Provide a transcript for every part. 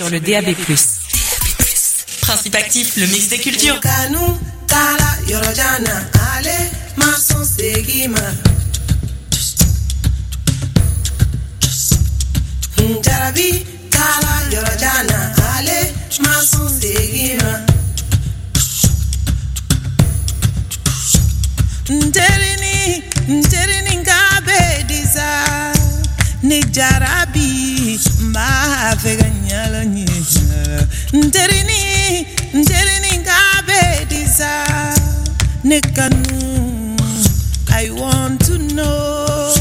sur le DAB+. Principe actif, le mix des cultures. Jarabi kala yorojana ale masun segima Nterini ngabe disa ni jarabi ma veganyala ni Nterini ngabe disa ni kanu I want to know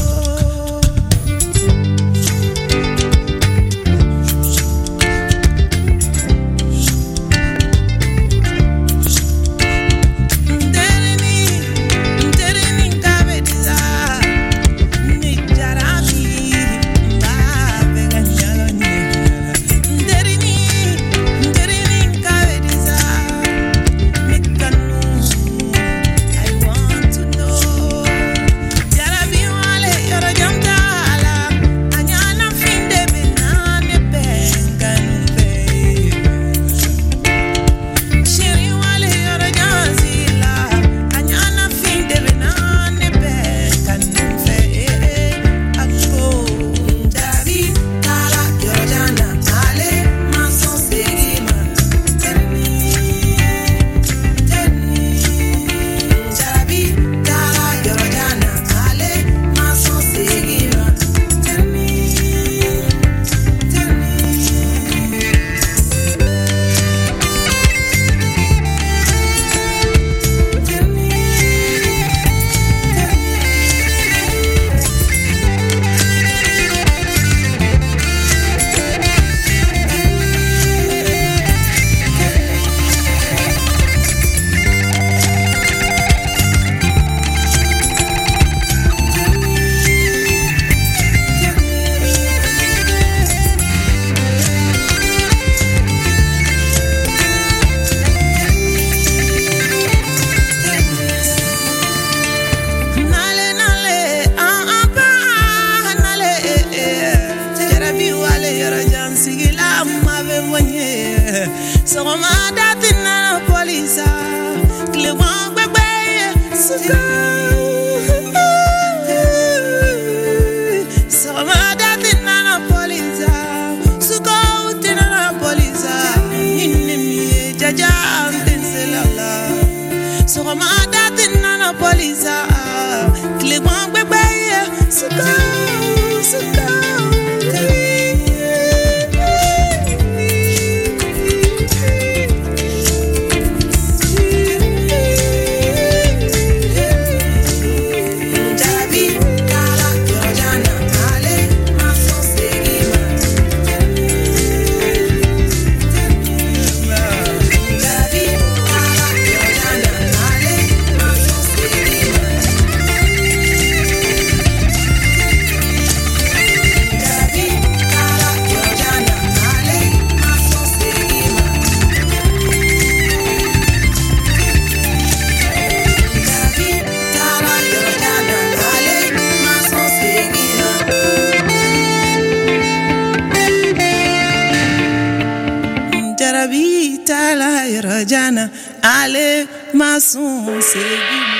Ale masun segima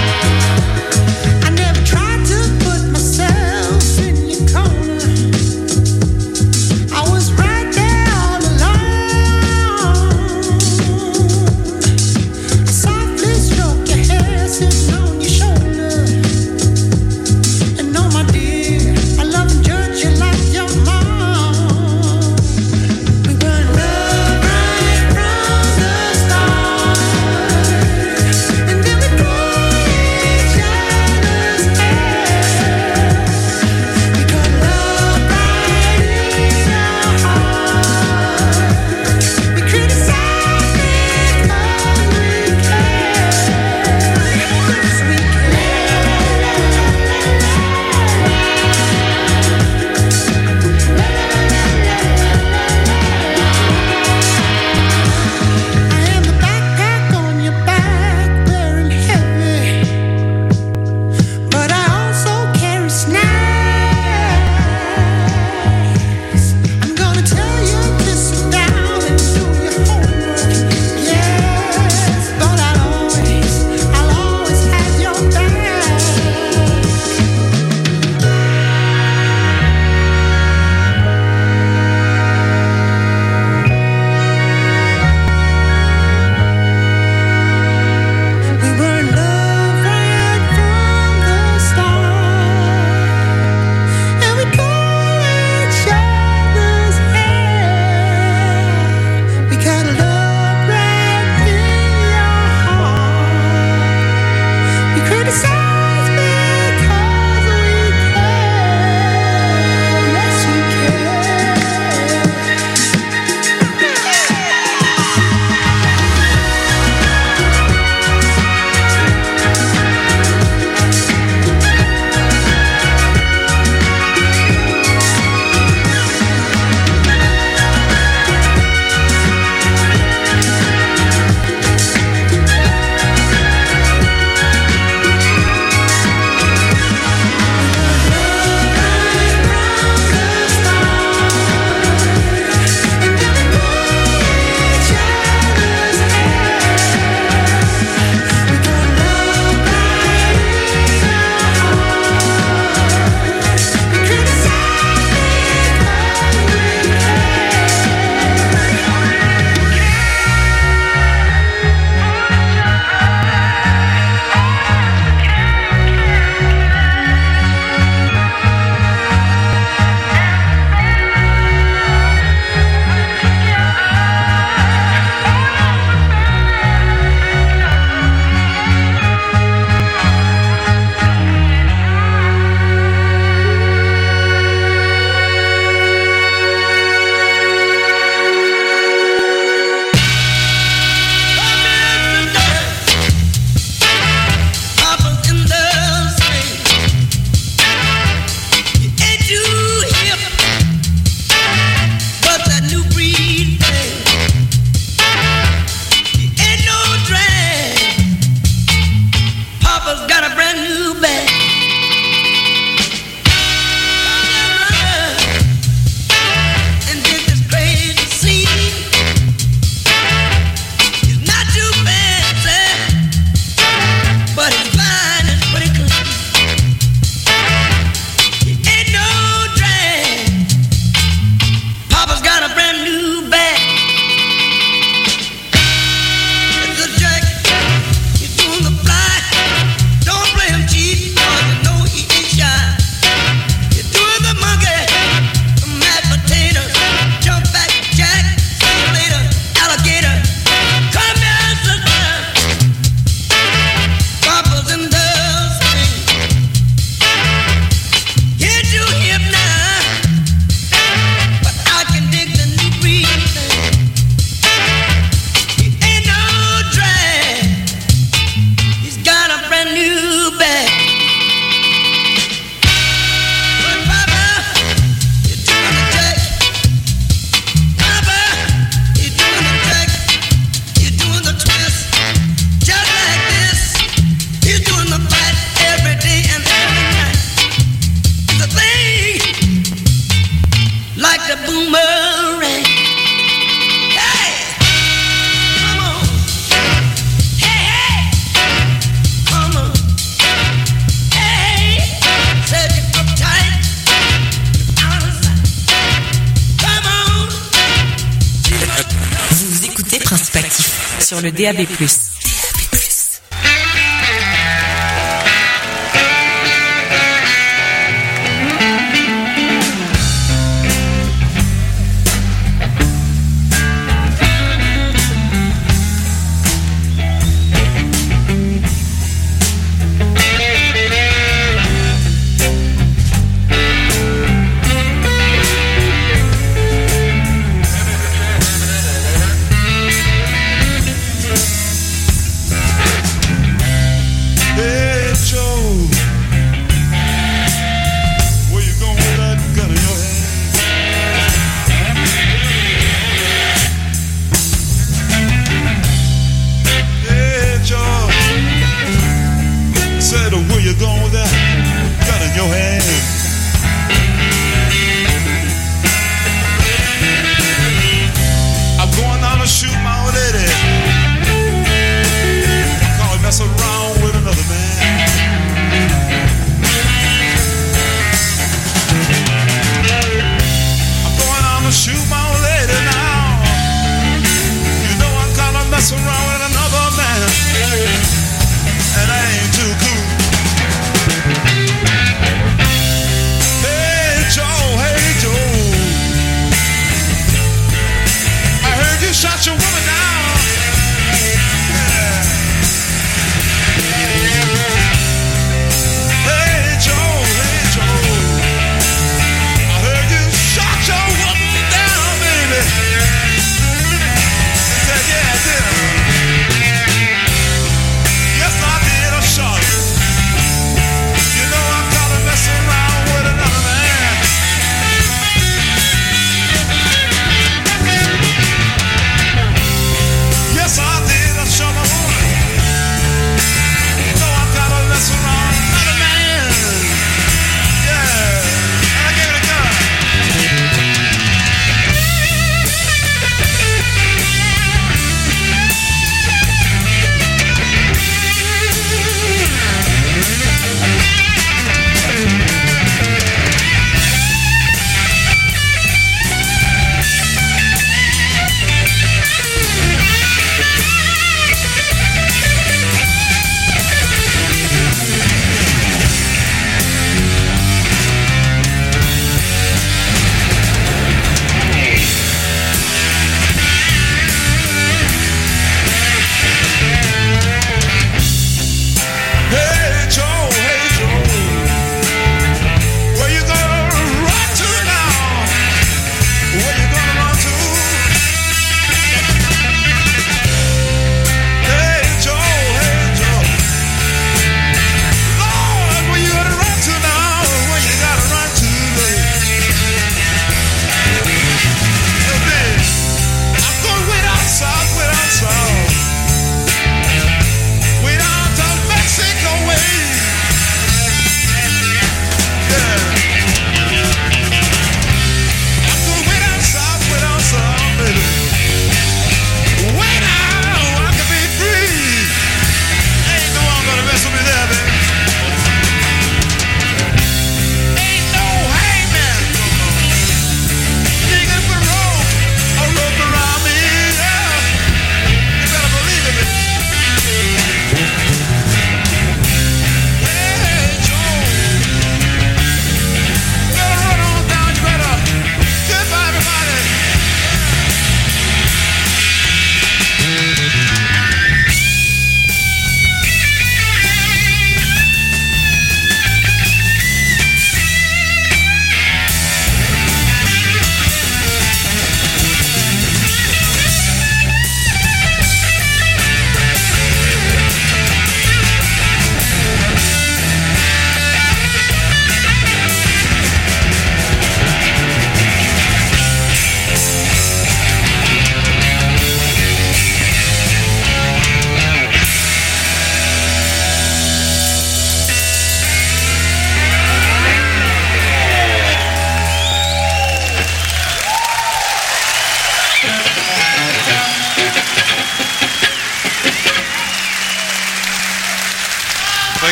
I never tried to put myself in your corner. sur le DAB+.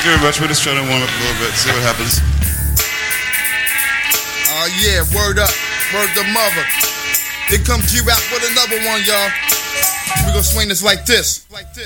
Thank you very much. We're just trying to warm up a little bit, see what happens. Yeah, word up. Word to mother. Here comes G-Rap with another one, y'all. We gonna swing this like this.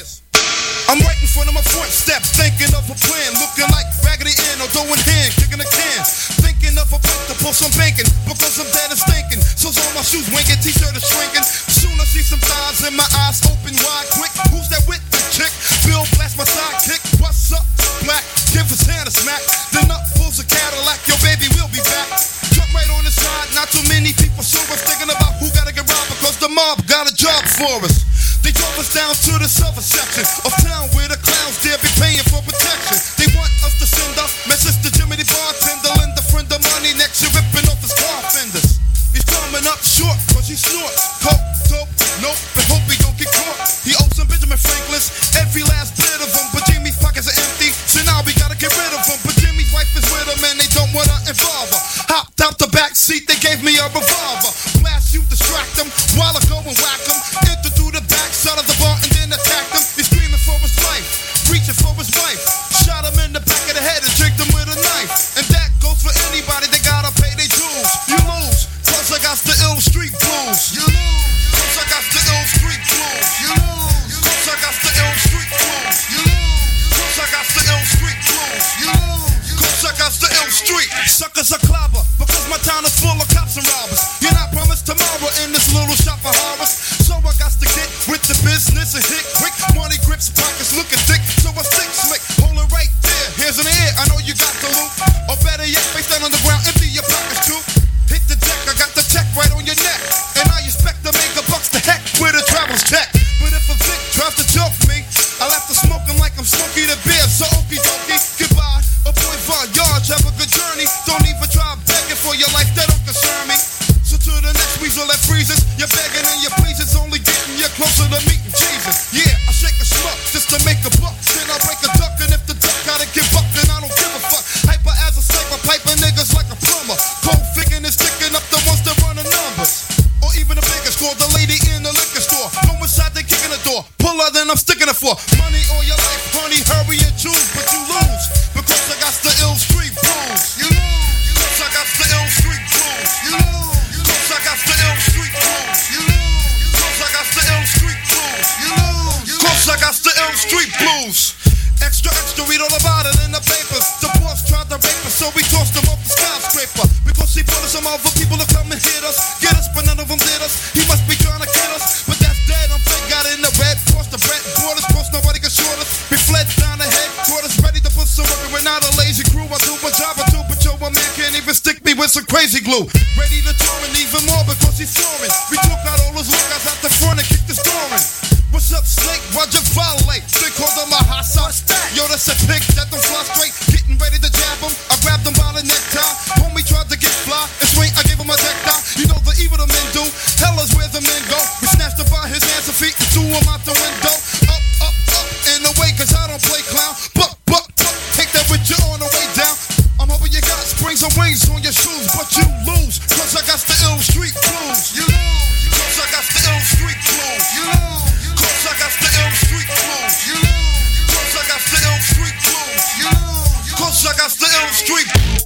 I'm right in front of my front step, thinking of a plan, looking like Raggedy Ann or doing hand, kicking a can. Thinking of a place to pull some banking, because I'm dead and stinking. So's all my shoes winking, t-shirt is shrinking. Soon I see some thighs and my eyes open wide quick. Who's that with the chick? Bill blast my sidekick. What's up, black? Give his hand a smack. Then up pulls a Cadillac, yo baby, we'll be back. Jump right on the side, not too many people saw us thinking about who gotta get robbed, because the mob got a job for us. They drove us down to the southern section of town where the clowns dare be paying for protection. They want us to send up message to Jimmy the bartender, lend a friend of money next year ripping off his car fenders. He's coming up short cause he snorts coke, dope, nope, and hope he don't get caught. He owes some Benjamin Franklin's, every last bit of them, but Jimmy's pockets are empty, so now we gotta get rid of him. But Jimmy's wife is with him and they don't wanna involve her. Hopped out the back seat, they gave me a revolver. Blast you, distract them, while I go and whack them. Enter through the back side of the bar and then attack them. He's screaming for his life, reaching for his wife. Shot him in the back of the head and tricked him with a knife. And that goes for anybody, they gotta pay their dues. You lose, cause I got the ill street blues. You lose, cause I got the ill street blues. You lose, cause I got the ill street blues. You lose, cause I got the ill street blues. You lose, cause I got the ill street. Suckers are clobber, because my town is full of cops and robbers. You're not promised tomorrow in this little shop for horrors. So I got to get with the business and hit quick. Money grips, pockets looking thick, so I stick slick. Hold it right there, hands in the air, I know you got the loot. Or better yet, face down on the ground, empty your pockets too. Hit the deck, I got the tech right on your neck. And I expect to make a bucks to heck with a travel's tech. But if a Vic tries to choke me, I'll have to smoke him like I'm Smokey the Bear. So okie dokie, goodbye. A boy Voyage, have a good journey. Don't even try begging for your life, that don't concern me. So to the next weasel that freezes, you're begging and your pleases only getting you closer to meeting Jesus. Yeah, I shake a schmuck just to make a buck. Then I break a duck, and if the duck gotta get bucked, then I don't give a fuck. Hyper as a sniper, piping niggas like a plumber. Cold figuring and sticking up the ones that run the numbers. Or even the biggest score, the lady in the liquor store. Go inside, they kicking the door. Pull her, then I'm sticking it for money or your life, honey. Hurry and choose, but you lose because I got the ill street blues. You lose, cause I got the ill street blues. You lose, cause I got the ill street blues. You lose, cause I got the ill street blues. You lose, cause I got the ill street blues. Extra, extra, read all about it in the papers. The boss tried to rape us, so we tossed him off the skyscraper. Because he put us some other people to come and hit us. Get us, but none of them did us. He must be trying to kill us, but that's dead. I'm fake, got in the red, crossed the bread, borders, crossed, nobody can short us. We fled down the headquarters, ready to put some work. We're not a lazy crew, I do my job, I do, but yo, my man can't even stick me with some crazy glue. Ready to tour and even more because he's foreign. We took out all his lookouts out the front and kicked his door in. What's up, Snake? Roger Violate. They called him a hot sauce. Yo, that's a pig that don't fly straight. Getting ready to jab him. I grabbed him by the necktie. Homie tried to get fly and swing. I gave him a neck tie. You know the evil the men do. Hell is where the men go. We snatched him by his hands and feet and threw him out the window. Up, up, up, and away, cause I don't play clown. Buck, buck, buck. Take that with you on the way down. I'm hoping you got springs and wings on your shoes, but you lose. Cause I got the ill street blues. You lose. Cause I got the ill street blues. You lose. Cause I got the ill street blues. You lose. Cause I got the ill street blues. You lose. Cause I got the ill street blues.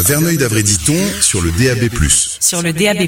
Verneuil d'Avray-Diton sur le DAB+. Sur le DAB+.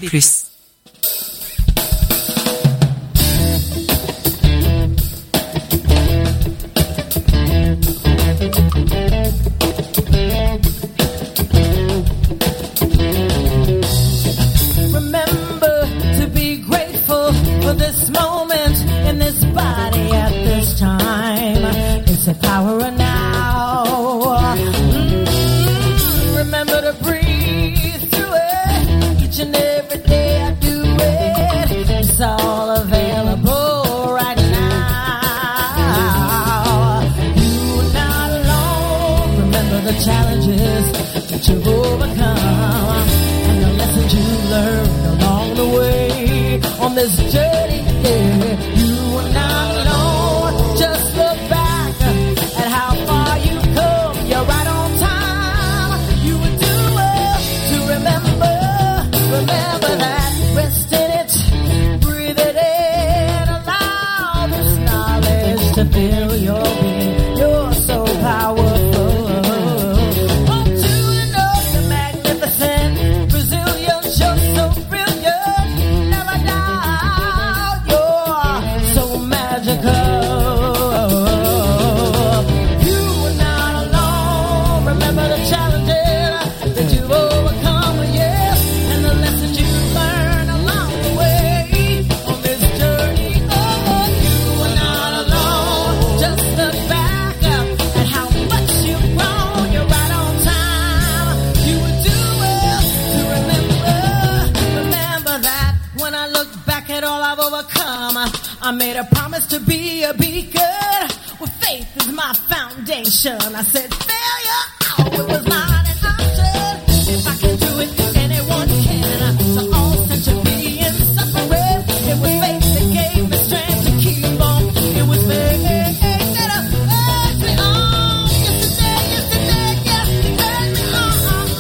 I made a promise to be a beacon. Well, faith is my foundation. I said failure, oh, it was not an option. If I can do it, anyone can. So all such a being suffering. It was faith that gave me strength to keep on. It was faith that urged me on. Yesterday, yes, it urged me on.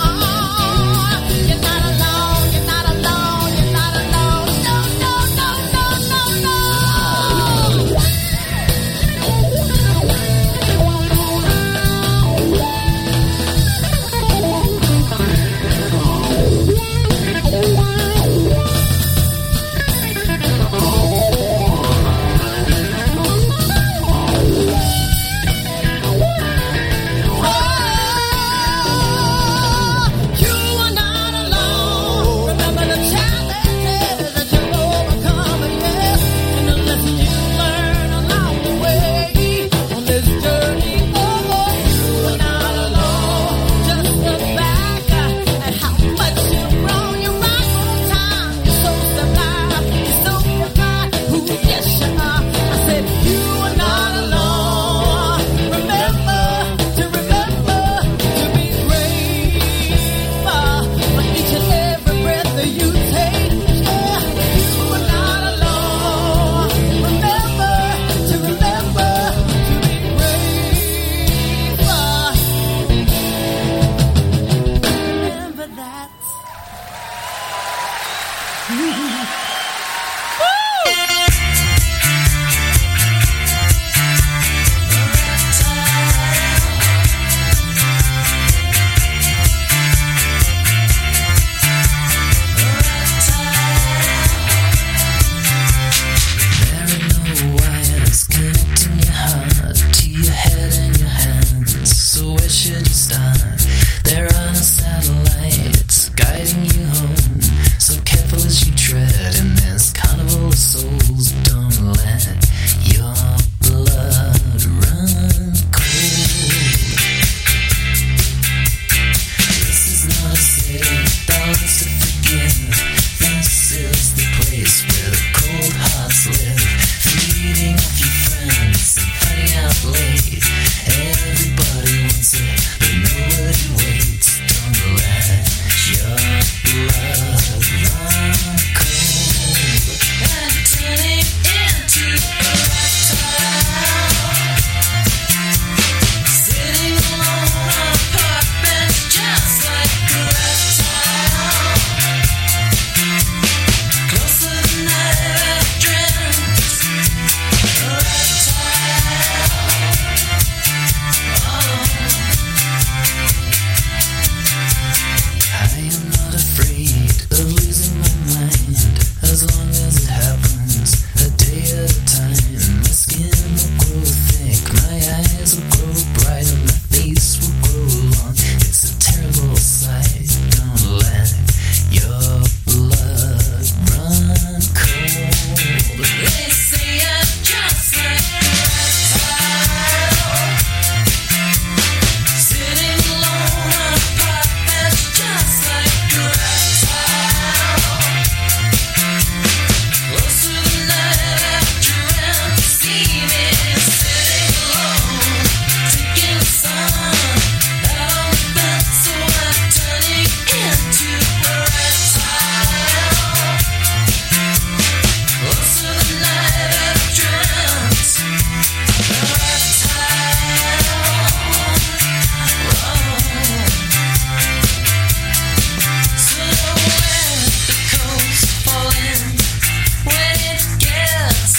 You're not alone, you're not alone, you're not alone. No, no, no, no, no, no.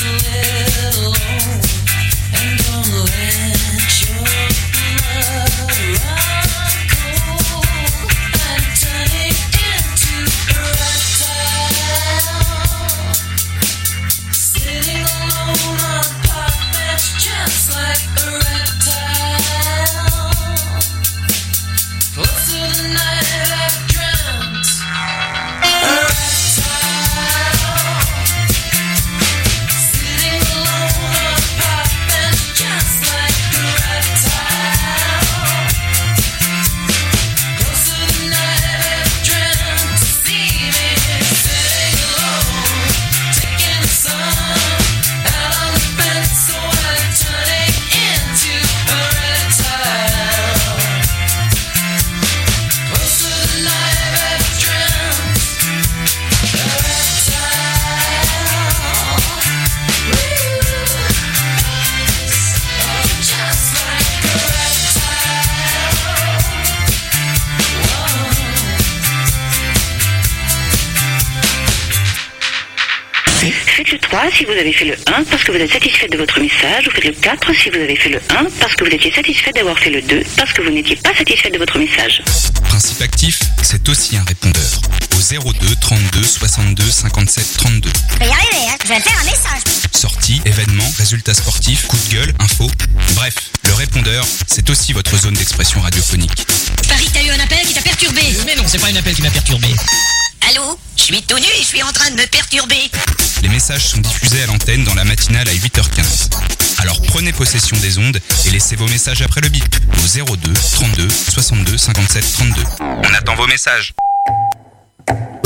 Faites le 3 si vous avez fait le 1 parce que vous êtes satisfait de votre message, ou faites le 4 si vous avez fait le 1 parce que vous étiez satisfait d'avoir fait le 2 parce que vous n'étiez pas satisfait de votre message. Principe actif, c'est aussi un répondeur. Au 02 32 62 57 32. Je vais y arriver, hein. Je vais faire un message. Sorties, événements, résultats sportifs, coups de gueule, infos. Bref, le répondeur, c'est aussi votre zone d'expression radiophonique. Paris, t'as eu un appel qui t'a perturbé. Mais non, c'est pas un appel qui m'a perturbé. Allô? Je suis tout nu et je suis en train de me perturber. Les messages sont diffusés à l'antenne dans la matinale à 8h15. Alors prenez possession des ondes et laissez vos messages après le bip au 02 32 62 57 32. On attend vos messages.